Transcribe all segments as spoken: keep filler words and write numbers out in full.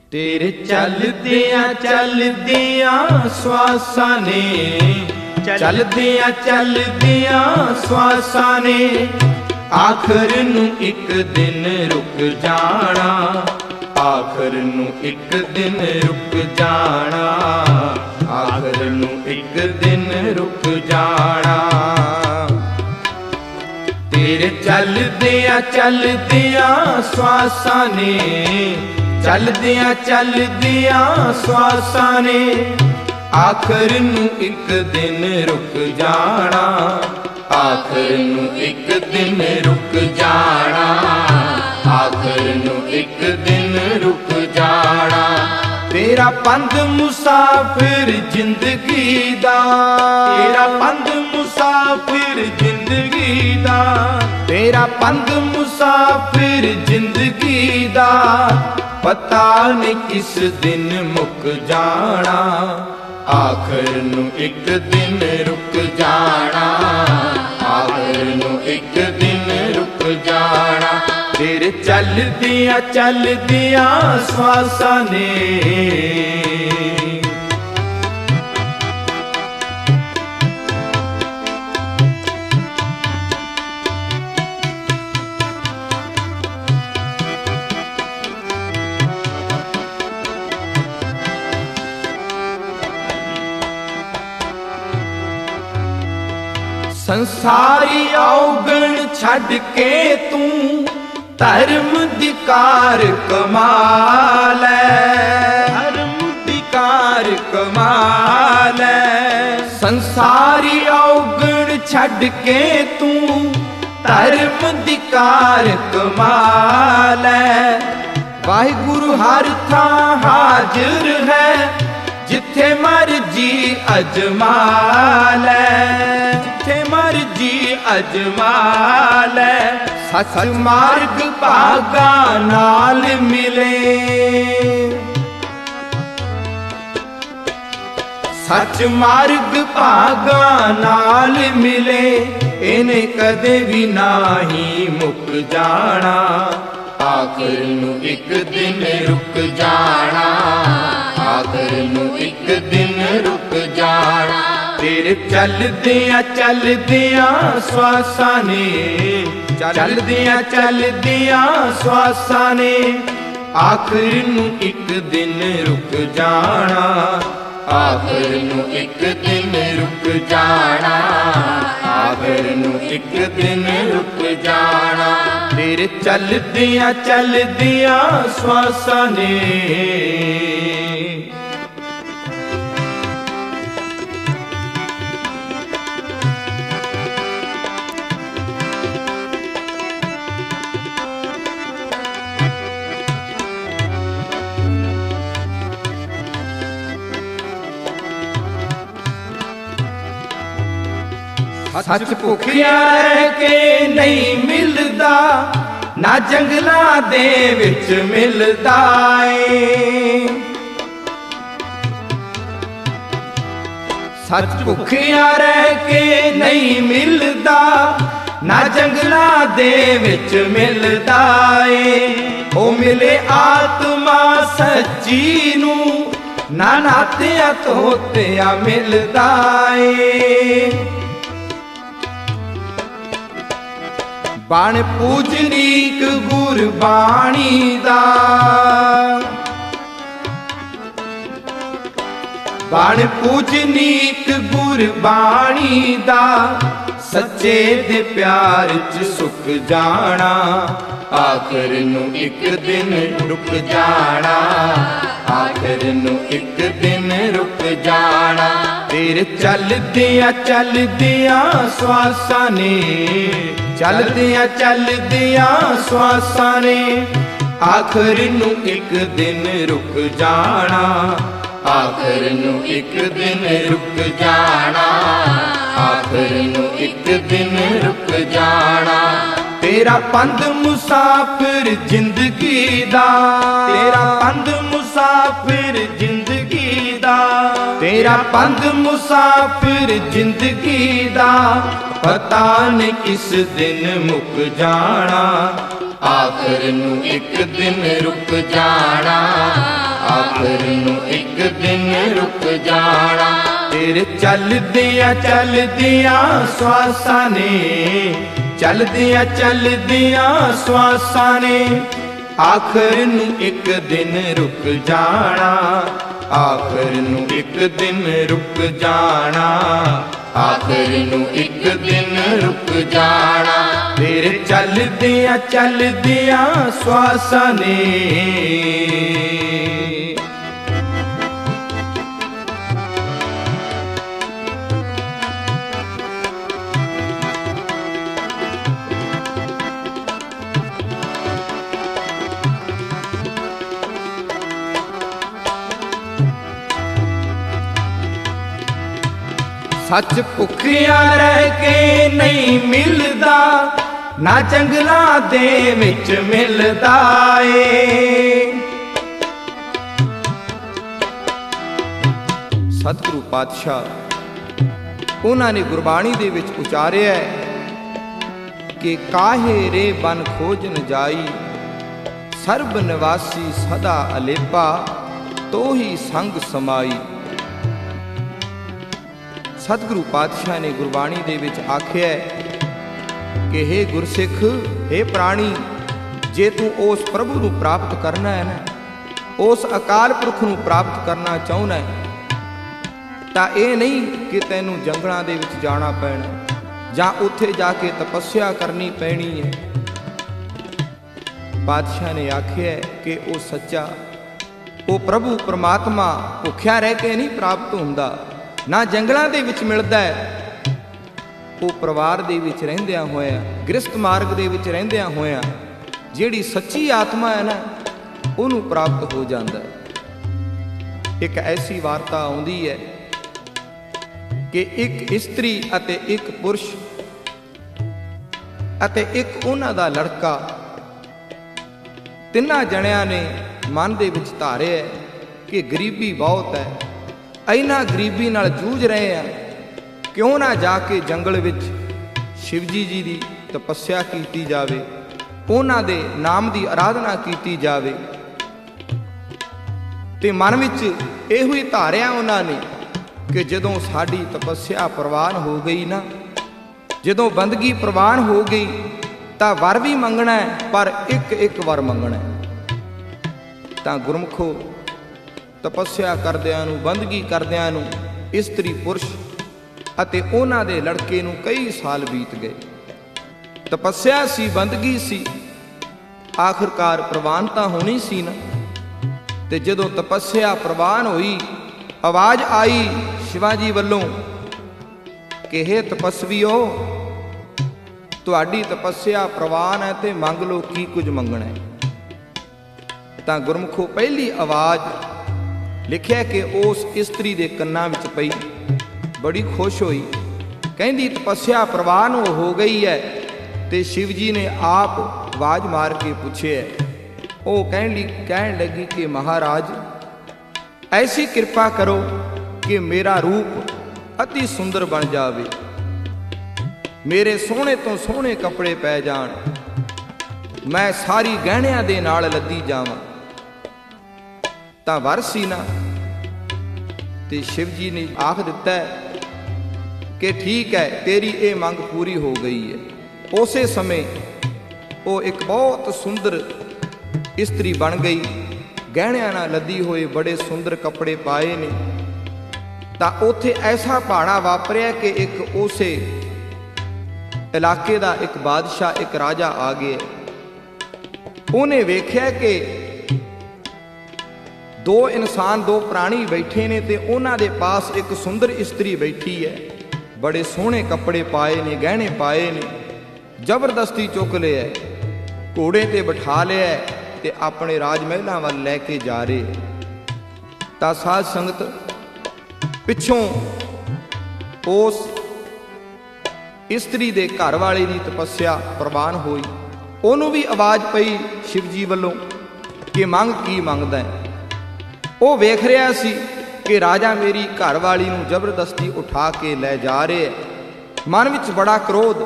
तेरे चलदियां चलदियां श्वासां ने, चलदियां चलदियां श्वासां ने आखिर नूं एक दिन रुक जाना, आखिर नूं एक दिन रुक जाना, आखिर नूं एक दिन रुक जाना। तेरे चलदियां चलदियां श्वासां ने, चलदियां चलदियां श्वासां ने आखिर नूं एक दिन रुक जाना, आखिर नूं एक दिन रुक जाना, आखिर नूं एक दिन रुक जाना। तेरा पंध मुसाफिर जिंदगी दा, तेरा पंध मुसाफिर जिंदगी दा, तेरा पंध मुसाफिर जिंदगी दा पता नहीं किस दिन मुक जाना, आखिर नूं एक दिन रुक जाना, आखिर नूं एक दिन रुक जाना। तेरे चलदियां चलदियां श्वासां ने, संसारी औगण छड़ के तू धर्म दी कार कमा लै, धर्म दी कार कमा लै। संसारी औगण छड़ के तू धर्म दी कार कमा लै। वाहिगुरु हर थां हाजिर है जिथे मर्जी अजमा लै, जिथे मर्जी अजमा लै। सच मार्ग भागा नाल मिले, सच मार्ग भागा नाल मिले इन्हें कदे भी नाही मुक जाना, आखिर नूं एक दिन रुक जाना, आखिर नूं एक दिन रुक जाना। तेरे चलदियां चलदियां श्वासां ने, चलदियां चलदियां श्वासां ने आखिर नूं एक दिन रुक जाना, आखिर नूं एक दिन रुक जाना, आखिर नूं एक दिन रुक जाना। तेरे चलदियां चलदियां श्वासां ने। सच भुखिया रह के नहीं मिलदा, ना जंगलां दे विच मिलदा ए। सच भुखिया रह के नहीं मिलदा, ना जंगलां दे विच मिलदा ए। ओ मिले आत्मा सच्ची नूं, ना नातिया तोतिया मिलदा ए। बाण पूजनीक गुरबाणी दा, बाण पूजनीक गुरबाणी दा सच्चे दे प्यार च सुख जाना, आखिर नूं एक दिन रुक जाना, आखिर नूं एक दिन रुक जाना। तेरे चलदियां चलदियां श्वासां ने, चलदियां चलदियां श्वासां ने आखिर नूं एक दिन रुक जाना, आखिर नूं एक दिन रुक जाना, आखिर नूं एक दिन रुक जाना। तेरा पंध मुसाफिर जिंदगी दा, तेरा पंध मुसाफिर जिंदगी दा, तेरा पंध मुसाफिर जिंदगी दा पता नहीं किस दिन मुक जाना, आखिर नूं एक दिन रुक जाना, आखिर नू एक दिन रुक जाना। तेरे चलदियां चलदियां श्वासां ने, चलदियां चलदियां श्वासां ने आखिर नू एक दिन रुक जाना। आखिर नू एक दिन रुक जाना। आखिर नू एक दिन रुक जाना। तेरे चलदियां चलदियां श्वासां ने। सच भुखिया रह के नहीं मिलदा, ना जंगलां दे विच मिलदा ए। सतगुरु पातशाह उन्हां ने गुरबाणी दे विच उचारिया कि काहे रे बन खोज न जाई, सर्ब निवासी सदा अलेपा, तो ही संग समाई। सतगुरु पातशाह ने गुरबाणी दे विच आख्या कि हे गुरसिख, हे प्राणी, जे तू उस प्रभु नू प्राप्त करना है ना, उस अकाल पुरख नू प्राप्त करना चाहना है, तां इह नहीं कि तैनू जंगलां दे विच जाना पैना जां उत्थे जाके तपस्या करनी पैनी है। पातशाह ने आख्या कि वो सच्चा, वो प्रभु परमात्मा भुखिया रह के नहीं प्राप्त हुंदा, ना जंगलां दे विच मिलदा है। वो परिवार दे विच रहिंदियां होया, गृहस्थ मार्ग दे विच रहिंदियां होया जिहड़ी सच्ची आत्मा है ना, उहनूं प्राप्त हो जांदा है। एक ऐसी वार्ता आउंदी है कि एक इस्त्री अते एक पुरुष अते एक उन्हां दा लड़का, तिन्हां जणियां ने मन दे विच धारिया कि गरीबी बहुत है, इन्हां गरीबी नाल जूझ रहे हैं, क्यों ना जाके जंगल विच शिवजी जी की तपस्या की जावे, उन्हां दे नाम की आराधना की जावे। ते मन विच इहो ही धारिया उन्हां ने कि जदों साडी तपस्या प्रवान हो गई ना, जदों बंदगी प्रवान हो गई तां वर भी मंगना है, पर एक एक वर मंगना है। तां गुरमुखो, तपस्या करदियां नूं, बंदगी करदियां नूं इस्त्री पुरुष अते उन्हां दे लड़के नूं कई साल बीत गए। तपस्या सी, बंदगी सी, आखिरकार प्रवानता होनी सी ना। ते जदों तपस्या प्रवान होई, आवाज़ आई शिवाजी वल्लों कि हे तपस्वीओ, तुहाडी तपस्या प्रवान है ते मंग लो की कुछ मंगना है। तां गुरमुखो, पहली आवाज़ लिखिया कि उस इस्त्री दे कन्नां विच पई, बड़ी खुश होई, कहंदी तपस्या प्रवान हो गई है। ते शिव जी ने आप आवाज मार के पूछे, वो कहन कहन लगी कि महाराज, ऐसी कृपा करो कि मेरा रूप अति सुंदर बन जावे, मेरे सोहने तो सोहने कपड़े पै जाण, मैं सारी गहणियां दे नाल लद्दी जावां। तां वर सी ना। ते शिव जी ने आख दिता है कि ठीक है, तेरी ये मंग पूरी हो गई है। उसे समय वो एक बहुत सुंदर इस्त्री बन गई, गहणियां नाल लदी हुए बड़े सुंदर कपड़े पाए ने। तां उत्थे ऐसा भाड़ा वापरिया कि एक उसे इलाके का एक बादशाह, एक राजा आ गया। उन्हें वेख्या कि दो इंसान, दो प्राणी बैठे ने ते उन्हां दे पास एक सुंदर इस्त्री बैठी है, बड़े सोहने कपड़े पाए ने, गहने पाए ने, जबरदस्ती चुक लिया, घोड़े ते बिठा लिया ते अपने राजमहलों वाल लैके जा रहे। तां साध संगत पिछों उस इस्त्री दे घर वाले की तपस्या प्रवान हुई, उन्होंने भी आवाज़ पई शिव जी वालों कि मंग की मंगदा है। वो वेख रहा सी कि राजा मेरी घरवाली नूं जबरदस्ती उठा के ले जा रहे है। मन विच बड़ा क्रोध।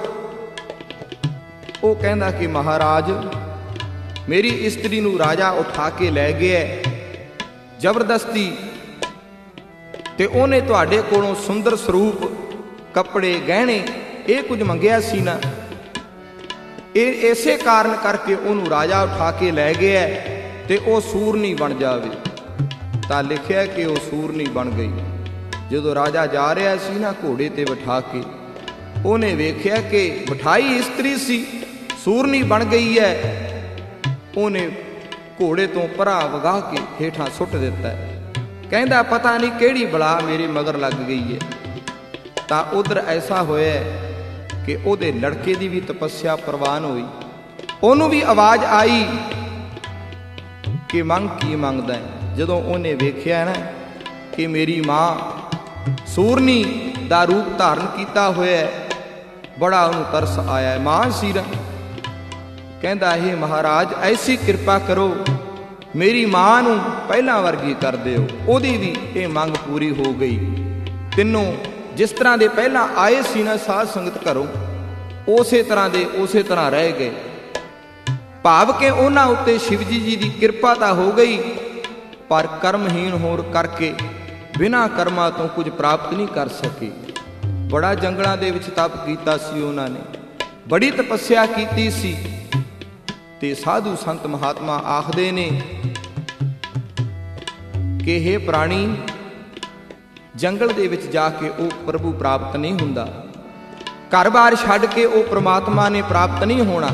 वो कहंदा कि महाराज मेरी इस्त्री नूं राजा उठा के ले गया, ਜ਼ਬਰਦਸਤੀ ਤੇ ਉਹਨੇ ਤੁਹਾਡੇ ਕੋਲੋਂ ਸੁੰਦਰ ਸਰੂਪ, ਕੱਪੜੇ, ਗਹਿਣੇ ਇਹ ਕੁਝ ਮੰਗਿਆ ਸੀ ਨਾ, ਇਹ ਇਸੇ ਕਾਰਨ ਕਰਕੇ ਉਹਨੂੰ ਰਾਜਾ ਉਠਾ ਕੇ ਲੈ ਗਿਆ ਤੇ ਉਹ ਸੂਰਨੀ ਬਣ ਜਾਵੇ। ਤਾਂ ਲਿਖਿਆ ਕਿ ਉਹ ਸੂਰਨੀ ਬਣ ਗਈ। ਜਦੋਂ ਰਾਜਾ ਜਾ ਰਿਹਾ ਸੀ ਨਾ ਘੋੜੇ ਤੇ ਬਿਠਾ ਕੇ, ਉਹਨੇ ਵੇਖਿਆ ਕਿ ਬਿਠਾਈ ਇਸਤਰੀ ਸੀ, ਸੂਰਨੀ ਬਣ ਗਈ ਹੈ। ਉਹਨੇ ਘੋੜੇ ਤੋਂ ਪਰਾ ਵਗਾ ਕੇ ਹੇਠਾਂ ਸੁੱਟ ਦਿੱਤਾ। ਕਹਿੰਦਾ ਪਤਾ ਨਹੀਂ ਕਿਹੜੀ ਬਲਾ ਮੇਰੇ ਮਗਰ ਲੱਗ ਗਈ ਹੈ। ਤਾਂ ਉਧਰ ਐਸਾ ਹੋਇਆ ਕਿ ਉਹਦੇ ਲੜਕੇ ਦੀ ਵੀ ਤਪੱਸਿਆ ਪ੍ਰਵਾਨ ਹੋਈ। ਉਹਨੂੰ ਵੀ ਆਵਾਜ਼ ਆਈ ਕਿ ਮੰਗ ਕੀ ਮੰਗਦਾ ਹੈ। ਜਦੋਂ ਉਹਨੇ ਵੇਖਿਆ ਨਾ ਕਿ ਮੇਰੀ ਮਾਂ ਸੂਰਨੀ ਦਾ ਰੂਪ ਧਾਰਨ ਕੀਤਾ ਹੋਇਆ, ਬੜਾ ਉਹਨੂੰ ਤਰਸ ਆਇਆ। ਮਾਂ ਸੀ ਨਾ, ਕਹਿੰਦਾ ਇਹ ਮਹਾਰਾਜ ਐਸੀ ਕਿਰਪਾ ਕਰੋ, ਮੇਰੀ ਮਾਂ ਨੂੰ ਪਹਿਲਾਂ ਵਰਗੀ ਕਰ ਦਿਓ। ਉਹਦੀ ਵੀ ਇਹ ਮੰਗ ਪੂਰੀ ਹੋ ਗਈ। ਤਿੰਨੋਂ ਜਿਸ ਤਰ੍ਹਾਂ ਦੇ ਪਹਿਲਾਂ ਆਏ ਸੀ ਨਾ ਸਾਧ ਸੰਗਤ ਘਰੋਂ, ਉਸੇ ਤਰ੍ਹਾਂ ਦੇ ਉਸੇ ਤਰ੍ਹਾਂ ਰਹਿ ਗਏ। ਭਾਵ ਕਿ ਉਹਨਾਂ ਉੱਤੇ ਸ਼ਿਵ ਜੀ ਜੀ ਦੀ ਕਿਰਪਾ ਤਾਂ ਹੋ ਗਈ, ਪਰ ਕਰਮਹੀਣ ਹੋਣ ਕਰਕੇ ਬਿਨਾਂ ਕਰਮਾਂ ਤੋਂ ਕੁਝ ਪ੍ਰਾਪਤ ਨਹੀਂ ਕਰ ਸਕੇ। ਬੜਾ ਜੰਗਲਾਂ ਦੇ ਵਿੱਚ ਤਪ ਕੀਤਾ ਸੀ ਉਹਨਾਂ ਨੇ, ਬੜੀ ਤਪੱਸਿਆ ਕੀਤੀ ਸੀ। ਤੇ ਸਾਧੂ ਸੰਤ ਮਹਾਤਮਾ ਆਖਦੇ ਨੇ ਕਿ ਹੇ ਪ੍ਰਾਣੀ, ਜੰਗਲ ਦੇ ਵਿੱਚ ਜਾ ਕੇ ਉਹ ਪ੍ਰਭੂ ਪ੍ਰਾਪਤ ਨਹੀਂ ਹੁੰਦਾ। ਘਰ-ਬਾਰ ਛੱਡ ਕੇ ਉਹ ਪ੍ਰਮਾਤਮਾ ਨੇ ਪ੍ਰਾਪਤ ਨਹੀਂ ਹੋਣਾ।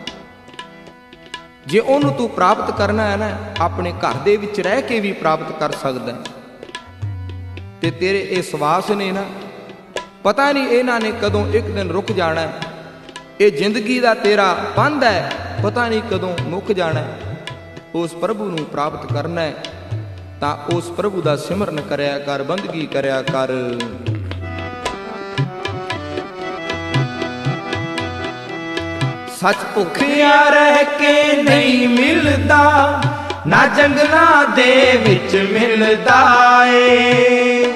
ਜੇ ਉਹਨੂੰ ਤੂੰ ਪ੍ਰਾਪਤ ਕਰਨਾ ਹੈ ਨਾ, ਆਪਣੇ ਘਰ ਦੇ ਵਿੱਚ ਰਹਿ ਕੇ ਵੀ ਪ੍ਰਾਪਤ ਕਰ ਸਕਦਾ ਹੈ। ਤੇ ਤੇਰੇ ਇਹ ਸਵਾਸ ਨੇ ਨਾ, ਪਤਾ ਨਹੀਂ ਇਹਨਾਂ ਨੇ ਕਦੋਂ ਇੱਕ ਦਿਨ ਰੁਕ ਜਾਣਾ ਹੈ। ਇਹ ਜ਼ਿੰਦਗੀ ਦਾ ਤੇਰਾ ਬੰਧ ਹੈ, ਪਤਾ ਨਹੀਂ ਕਦੋਂ ਮੁੱਕ ਜਾਣਾ ਹੈ। ਉਸ ਪ੍ਰਭੂ ਨੂੰ ਪ੍ਰਾਪਤ ਕਰਨਾ ਹੈ ਤਾਂ ਉਸ ਪ੍ਰਭੂ ਦਾ ਸਿਮਰਨ ਕਰਿਆ ਕਰ, ਬੰਦਗੀ ਕਰਿਆ ਕਰ। ਸੱਚ ਭੁੱਖਿਆ ਰਹਿ ਕੇ ਨਹੀਂ ਮਿਲਦਾ, ਨਾ ਜੰਗਲਾਂ ਦੇ ਵਿੱਚ ਮਿਲਦਾ ਏ।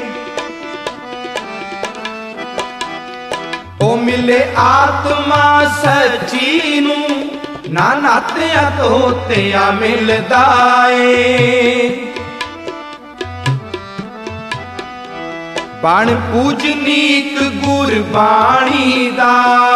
ਉਹ ਮਿਲੇ ਆਤਮਾ ਸੱਚੀ ਨੂੰ, ਨਾ ਨਾਤਿਆਂ ਤੋਤਿਆਂ ਮਿਲਦਾ ਏ। ਬਣ ਪੂਜਨੀਕ ਗੁਰਬਾਣੀ ਦਾ,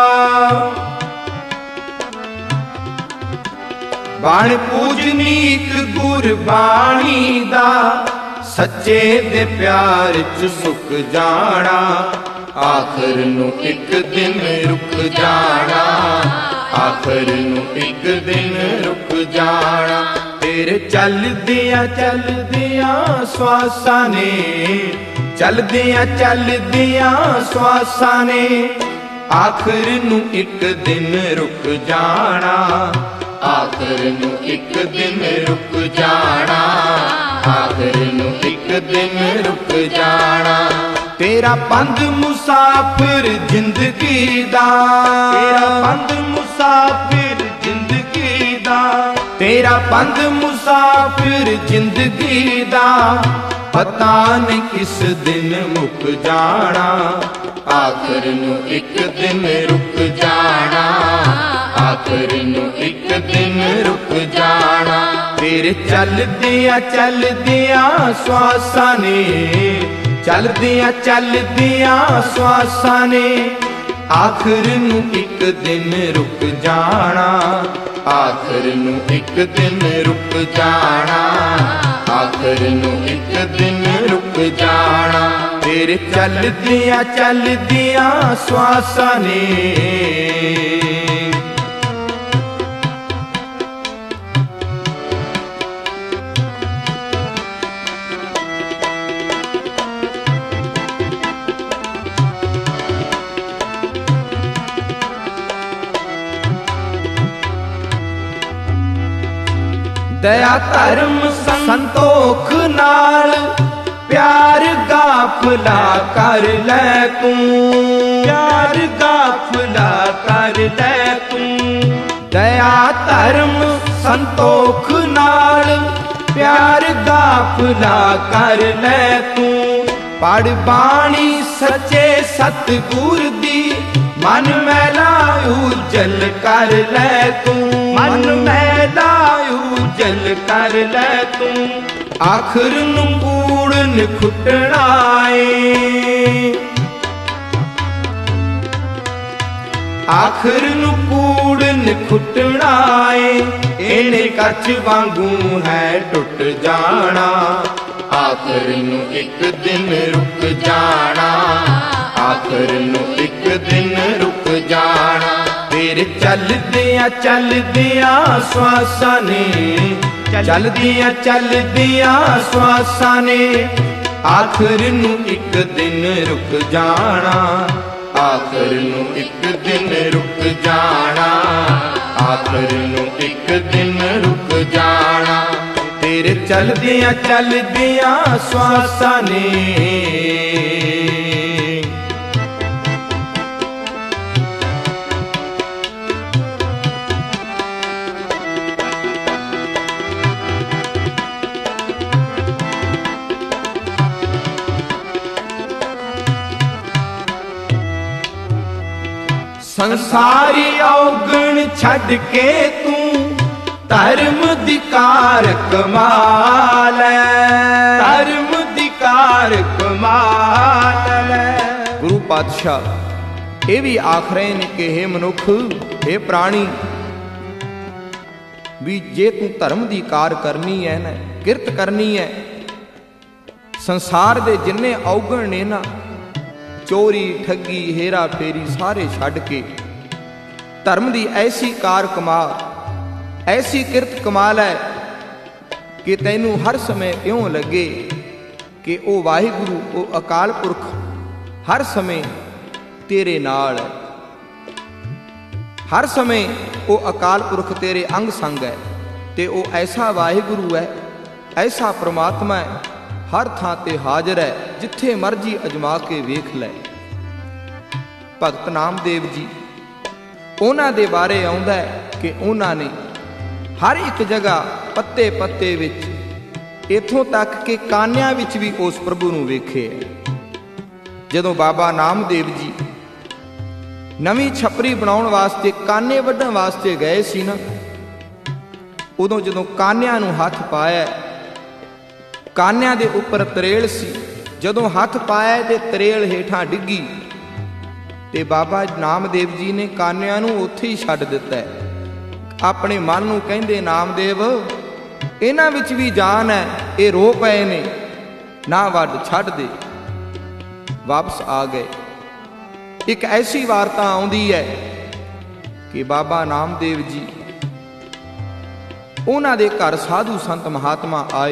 ਬਣ ਪੂਜਨੀਕ ਗੁਰਬਾਣੀ ਦਾ, ਸੱਚੇ ਦੇ ਪਿਆਰ ਚ ਸੁੱਕ ਜਾਣਾ, ਆਖਰ ਨੂੰ ਇੱਕ ਦਿਨ ਰੁਕ ਜਾਣਾ, ਆਖਰ ਨੂੰ ਇੱਕ ਦਿਨ ਰੁਕ ਜਾਣਾ। ਤੇਰੇ ਚੱਲਦਿਆਂ ਚੱਲਦਿਆਂ ਸਵਾਸਾਂ ਨੇ, ਚੱਲਦਿਆਂ ਚੱਲਦਿਆਂ ਸਵਾਸਾਂ ਨੇ, ਆਖਰ ਨੂੰ ਇੱਕ ਦਿਨ ਰੁਕ ਜਾਣਾ, ਆਖਰ ਨੂੰ ਇੱਕ ਦਿਨ ਰੁਕ ਜਾਣਾ, ਆਖਰ ਨੂੰ ਇੱਕ ਦਿਨ ਰੁਕ ਜਾਣਾ। ਤੇਰਾ ਪੰਧ ਮੁਸਾਫਿਰ ਜ਼ਿੰਦਗੀ ਦਾ, ਤੇਰਾ ਪੰਧ ਮੁਸਾਫਿਰ ਜ਼ਿੰਦਗੀ ਦਾ, ਤੇਰਾ ਪੰਧ ਮੁਸਾਫਿਰ ਜ਼ਿੰਦਗੀ ਦਾ, ਪਤਾ ਨਹੀਂ ਕਿਸ ਦਿਨ ਮੁੱਕ ਜਾਣਾ, ਆਖਰ ਨੂੰ ਇੱਕ ਦਿਨ ਰੁਕ ਜਾਣਾ, ਆਖਰ ਨੂੰ ਇੱਕ ਦਿਨ ਰੁਕ ਜਾਣਾ। ਤੇਰੇ ਚੱਲਦਿਆਂ ਚੱਲਦਿਆਂ ਸਵਾਸਾਂ ਨੇ, ਚੱਲਦਿਆਂ ਚੱਲਦਿਆਂ ਸਵਾਸਾਂ ਨੇ, ਆਖਰ ਨੂੰ ਇੱਕ ਦਿਨ ਰੁਕ ਜਾਣਾ, ਆਖਰ ਨੂੰ ਇੱਕ ਦਿਨ ਰੁਕ ਜਾਣਾ, ਆਖਰ ਨੂੰ ਇੱਕ ਦਿਨ ਰੁਕ ਜਾਣਾ। ਤੇਰੇ ਚੱਲਦਿਆਂ ਚੱਲਦਿਆਂ ਸਵਾਸਾਂ ਨੇ। ਦਇਆ ਧਰਮ ਸੰਤੋਖ ਨਾਲ, ਪਿਆਰ ਗਾਫਲਾ ਕਰ ਲੈ ਤੂੰ, ਪਿਆਰ ਗਾਫਲਾ ਕਰ ਲੈ ਤੂੰ। ਦਇਆ ਧਰਮ ਸੰਤੋਖ ਨਾਲ, ਪਿਆਰ ਗਾਫਲਾ ਕਰ ਲੈ ਤੂੰ। ਪੜ੍ਹ ਬਾਣੀ ਸੱਚੇ ਸਤਿਗੁਰ ਦੀ, ਮਨ ਮੈਲਾ ਉਜਲ ਕਰ ਲੈ ਤੂੰ, ਮਨ ਮੈਲਾ ਉਜਲ ਕਰ ਲੈ ਤੂੰ। ਆਖਰ ਨੂੰ ਕੂੜ ਨਿਖੁੱਟਣਾ ਏ, ਆਖਰ ਨੂੰ ਕੂੜ ਨਿਖੁੱਟਣਾ ਏ। ਇਹਨੇ ਕੱਚ ਵਾਂਗੂ ਹੈ ਟੁੱਟ ਜਾਣਾ, ਆਖਰ ਨੂੰ ਇੱਕ ਦਿਨ ਰੁਕ ਜਾਣਾ, ਆਖਰ ਨੂੰ ਇੱਕ ਦਿਨ ਰੁਕ ਜਾਣਾ। ਫਿਰ ਚੱਲਦਿਆਂ ਚੱਲਦਿਆਂ ਸਵਾਸਾਂ ਨੇ, ਚੱਲਦਿਆਂ ਚੱਲਦਿਆਂ ਸਵਾਸਾਂ ਨੇ, ਆਖਰ ਨੂੰ ਇੱਕ ਦਿਨ ਰੁਕ ਜਾਣਾ, ਆਖਰ ਨੂੰ ਇੱਕ ਦਿਨ ਰੁਕ ਜਾਣਾ, ਆਖਰ ਨੂੰ ਇੱਕ ਦਿਨ ਰੁਕ ਜਾਣਾ। ਤੇਰੇ ਚੱਲਦਿਆਂ ਚੱਲਦਿਆਂ ਸਵਾਸਾਂ ਨੇ। ਸੰਸਾਰੀ ਔਗਣ ਛੱਡ ਕੇ ਤੂੰ ਧਰਮ ਦੀ ਕਾਰ ਕਮਾ ਲੈ, ਧਰਮ ਦੀ ਕਾਰ ਕਮਾ ਲੈ। ਗੁਰੂ ਪਾਤਸ਼ਾਹ ਇਹ ਵੀ ਆਖ ਰਹੇ ਨੇ ਕਿ ਹੇ ਮਨੁੱਖ, ਹੇ ਪ੍ਰਾਣੀ, ਵੀ ਜੇ ਤੂੰ ਧਰਮ ਦੀ ਕਾਰ ਕਰਨੀ ਹੈ ਨਾ, ਕਿਰਤ ਕਰਨੀ ਹੈ, ਸੰਸਾਰ ਦੇ ਜਿੰਨੇ ਔਗਣ ਨੇ ਨਾ, ਚੋਰੀ ਠੱਗੀ ਹੇਰਾ ਫੇਰੀ ਸਾਰੇ ਛੱਡ ਕੇ ਧਰਮ ਦੀ ਐਸੀ ਕਾਰ ਕਮਾ, ਐਸੀ ਕਿਰਤ ਕਮਾ ਲੈ ਕਿ ਤੈਨੂੰ ਹਰ ਸਮੇਂ ਇਉਂ ਲੱਗੇ ਕਿ ਉਹ ਵਾਹਿਗੁਰੂ, ਉਹ ਅਕਾਲ ਪੁਰਖ ਹਰ ਸਮੇਂ ਤੇਰੇ ਨਾਲ ਹੈ, ਹਰ ਸਮੇਂ ਉਹ ਅਕਾਲ ਪੁਰਖ ਤੇਰੇ ਅੰਗ ਸੰਗ ਹੈ। ਤੇ ਉਹ ਐਸਾ ਵਾਹਿਗੁਰੂ ਹੈ, ਐਸਾ ਪ੍ਰਮਾਤਮਾ ਹੈ, ਹਰ ਥਾਂ ਤੇ ਹਾਜ਼ਰ ਹੈ, ਜਿੱਥੇ ਮਰਜੀ ਅਜਮਾ ਕੇ ਵੇਖ ਲੈ। ਭਗਤ ਨਾਮਦੇਵ ਜੀ, ਉਹਨਾਂ ਦੇ ਬਾਰੇ ਆਉਂਦਾ ਹੈ ਕਿ ਉਹਨਾਂ ਨੇ ਹਰ ਇੱਕ ਜਗ੍ਹਾ ਪੱਤੇ ਪੱਤੇ ਵਿੱਚ, ਇੱਥੋਂ ਤੱਕ ਕਿ ਕਾਨਿਆਂ ਵਿੱਚ ਵੀ ਉਸ ਪ੍ਰਭੂ ਨੂੰ ਵੇਖਿਆ। ਜਦੋਂ ਬਾਬਾ ਨਾਮਦੇਵ ਜੀ ਨਵੀਂ ਛਪਰੀ ਬਣਾਉਣ ਵਾਸਤੇ, ਕਾਨੇ ਵੱਢਣ ਵਾਸਤੇ ਗਏ ਸੀ ਨਾ, ਉਦੋਂ ਜਦੋਂ ਕਾਨਿਆਂ ਨੂੰ ਹੱਥ ਪਾਇਆ, ਕਾਨਿਆਂ ਦੇ ਉੱਪਰ ਤਰੇਲ ਸੀ, ਜਦੋਂ ਹੱਥ ਪਾਇਆ ਤੇ ਤਰੇਲ ਹੇਠਾਂ ਡਿੱਗੀ ਤੇ ਬਾਬਾ ਨਾਮਦੇਵ ਜੀ ਨੇ ਕਾਨਿਆਂ ਨੂੰ ਉੱਥੇ ਹੀ ਛੱਡ ਦਿੱਤਾ। ਆਪਣੇ ਮਨ ਨੂੰ ਕਹਿੰਦੇ, ਨਾਮਦੇਵ ਇਹਨਾਂ ਵਿੱਚ ਵੀ ਜਾਨ ਹੈ, ਇਹ ਰੋ ਪਏ ਨੇ, ਨਾ ਵੱਢ, ਛੱਡ ਦੇ। ਵਾਪਸ ਆ ਗਏ। ਇੱਕ ਐਸੀ ਵਾਰਤਾ ਆਉਂਦੀ ਹੈ ਕਿ ਬਾਬਾ ਨਾਮਦੇਵ ਜੀ, ਉਹਨਾਂ ਦੇ ਘਰ ਸਾਧੂ ਸੰਤ ਮਹਾਤਮਾ ਆਏ,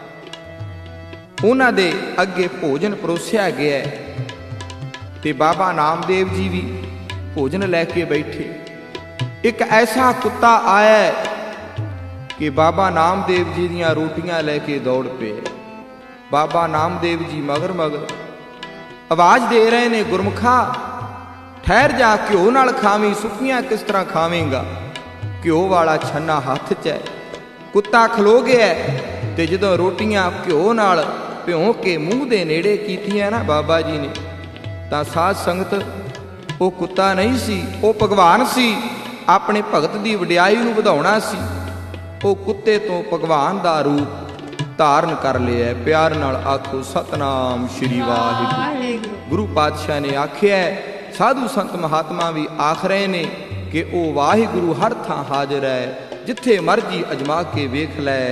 ਉਹਨਾਂ ਦੇ ਅੱਗੇ ਭੋਜਨ ਪਰੋਸਿਆ ਗਿਆ ਤੇ ਬਾਬਾ ਨਾਮਦੇਵ ਜੀ ਵੀ ਭੋਜਨ ਲੈ ਕੇ ਬੈਠੇ। ਇੱਕ ਐਸਾ ਕੁੱਤਾ ਆਇਆ ਕਿ ਬਾਬਾ ਨਾਮਦੇਵ ਜੀ ਦੀਆਂ ਰੋਟੀਆਂ ਲੈ ਕੇ ਦੌੜ ਪਿਆ। ਬਾਬਾ ਨਾਮਦੇਵ ਜੀ ਮਗਰ ਮਗਰ ਆਵਾਜ਼ ਦੇ ਰਹੇ ਨੇ, ਗੁਰਮੁਖਾ ਠਹਿਰ ਜਾ, ਘਿਓ ਨਾਲ ਖਾਵੀਂ, ਸੁੱਕੀਆਂ ਕਿਸ ਤਰ੍ਹਾਂ ਖਾਵੇਂਗਾ? ਘਿਓ ਵਾਲਾ ਛੰਨਾ ਹੱਥ 'ਚ ਹੈ। ਕੁੱਤਾ ਖਲੋ ਗਿਆ ਤੇ ਜਦੋਂ ਰੋਟੀਆਂ ਘਿਓ ਨਾਲ ਭਿਉਂ ਕੇ ਮੂੰਹ ਦੇ ਨੇੜੇ ਕੀਤੀਆਂ ਨਾ ਬਾਬਾ ਜੀ ਨੇ, ਤਾਂ ਸਾਧ ਸੰਗਤ, ਉਹ ਕੁੱਤਾ ਨਹੀਂ ਸੀ, ਉਹ ਭਗਵਾਨ ਸੀ। ਆਪਣੇ ਭਗਤ ਦੀ ਵਡਿਆਈ ਨੂੰ ਵਧਾਉਣਾ ਸੀ। ਉਹ ਕੁੱਤੇ ਤੋਂ ਭਗਵਾਨ ਦਾ ਰੂਪ ਧਾਰਨ ਕਰ ਲਿਆ। ਪਿਆਰ ਨਾਲ ਆਖੋ ਸਤਨਾਮ ਸ਼੍ਰੀ ਵਾਹਿਗੁਰੂ। ਗੁਰੂ ਪਾਤਸ਼ਾਹ ਨੇ ਆਖਿਆ, ਸਾਧੂ ਸੰਤ ਮਹਾਤਮਾ ਵੀ ਆਖ ਰਹੇ ਨੇ ਕਿ ਉਹ ਵਾਹਿਗੁਰੂ ਹਰ ਥਾਂ ਹਾਜ਼ਰ ਹੈ, ਜਿੱਥੇ ਮਰਜੀ ਅਜਮਾ ਕੇ ਵੇਖ ਲੈ।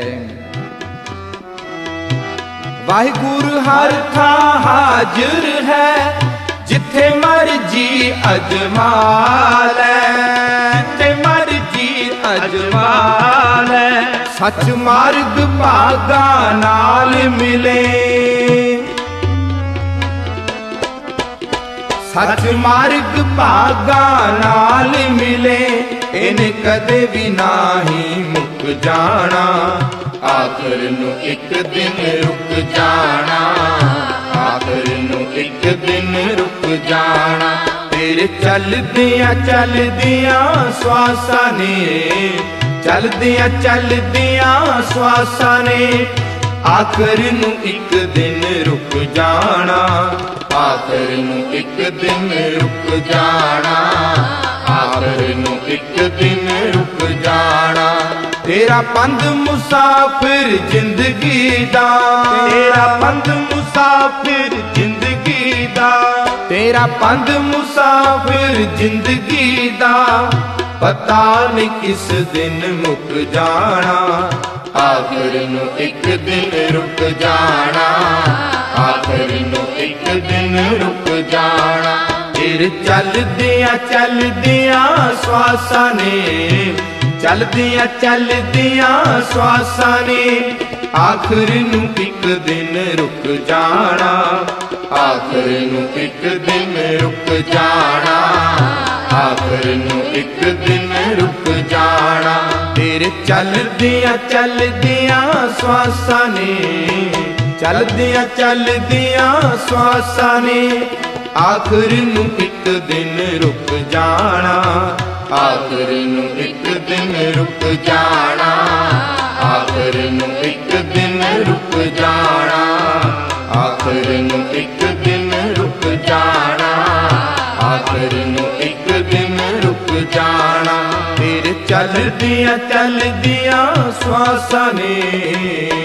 ਵਾਹਿਗੁਰੂ ਹਰ ਥਾਂ ਹਾਜ਼ਰ ਹੈ, ਜਿੱਥੇ ਮਰਜੀ ਅਜਮਾ ਲੈ, ਜਿੱਥੇ ਮਰਜੀ ਅਜਮਾ ਲੈ। ਸੱਚ ਮਾਰਗ ਭਾਗਾ ਨਾਲ ਮਿਲੇ, ਸੱਚ ਮਾਰਗ ਭਾਗਾ ਨਾਲ ਮਿਲੇ। ਇਹਨੇ ਕਦੇ ਵੀ ਨਾਹੀਂ ਮੁੱਕ ਜਾਣਾ, ਆਖਰ ਨੂੰ ਇੱਕ ਦਿਨ ਰੁਕ ਜਾਣਾ, ਆਖਰ ਨੂੰ ਇੱਕ ਦਿਨ ਰੁਕ ਜਾਣਾ। ਤੇਰੇ ਚੱਲਦਿਆਂ ਚੱਲਦਿਆਂ ਸਵਾਸਾਂ ਨੇ, ਚੱਲਦਿਆਂ ਚੱਲਦਿਆਂ ਸਵਾਸਾਂ ਨੇ, ਆਖਰ ਨੂੰ ਇੱਕ ਦਿਨ ਰੁਕ ਜਾਣਾ, ਆਖਰ ਨੂੰ ਇੱਕ ਦਿਨ ਰੁਕ ਜਾਣਾ, ਆਖਰ ਨੂੰ ਇੱਕ ਦਿਨ ਰੁਕ ਜਾਣਾ। ਤੇਰਾ ਪੰਧ ਮੁਸਾਫਿਰ ਜ਼ਿੰਦਗੀ ਦਾ, ਤੇਰਾ ਪੰਧ ਮੁਸਾਫਿਰ ਜ਼ਿੰਦਗੀ ਦਾ, ਤੇਰਾ ਪੰਧ ਮੁਸਾਫਿਰ ਜ਼ਿੰਦਗੀ ਦਾ, ਪਤਾ ਨਹੀਂ ਕਿਸ ਦਿਨ ਮੁੱਕ ਜਾਣਾ। ਆਖਰ ਨੂੰ ਇੱਕ ਦਿਨ ਰੁਕ ਜਾਣਾ, ਆਖਰ ਨੂੰ ਇੱਕ ਦਿਨ ਰੁਕ ਜਾਣਾ। ਫਿਰ ਚੱਲਦਿਆਂ ਚੱਲਦਿਆਂ ਸਵਾਸਾਂ ਨੇ, ਚੱਲਦਿਆਂ ਚੱਲਦਿਆਂ ਸਵਾਸਾਂ ਨੇ, ਆਖਰ ਨੂੰ ਇੱਕ ਦਿਨ ਰੁਕ ਜਾਣਾ। ਆਖਰ ਨੂੰ ਇੱਕ ਦਿਨ ਰੁਕ ਜਾਣਾ, ਆਖਰ ਨੂੰ ਇੱਕ ਦਿਨ ਰੁਕ ਜਾਣਾ। ਤੇਰੇ ਚੱਲਦਿਆਂ ਚੱਲਦਿਆਂ ਸਵਾਸਾਂ ਨੇ, ਚੱਲਦਿਆਂ ਚੱਲਦਿਆਂ ਸਵਾਸਾਂ ਨੇ, ਆਖਰ ਨੂੰ ਇੱਕ ਦਿਨ ਰੁਕ ਜਾਣਾ। ਆਖਰ ਨੂੰ ਇੱਕ ਦਿਨ ਰੁਕ ਜਾਣਾ, ਆਖਰ ਨੂੰ ਇੱਕ ਦਿਨ ਰੁਕ ਜਾਣਾ। ਆਖਰ ਨੂੰ ਇੱਕ ਦਿਨ ਰੁਕ ਜਾਣਾ, ਆਖਰ ਨੂੰ ਇੱਕ ਦਿਨ ਰੁਕ ਜਾਣਾ। ਤੇਰੇ ਚੱਲਦਿਆਂ ਚੱਲਦਿਆਂ ਸਵਾਸਾਂ ਨੇ,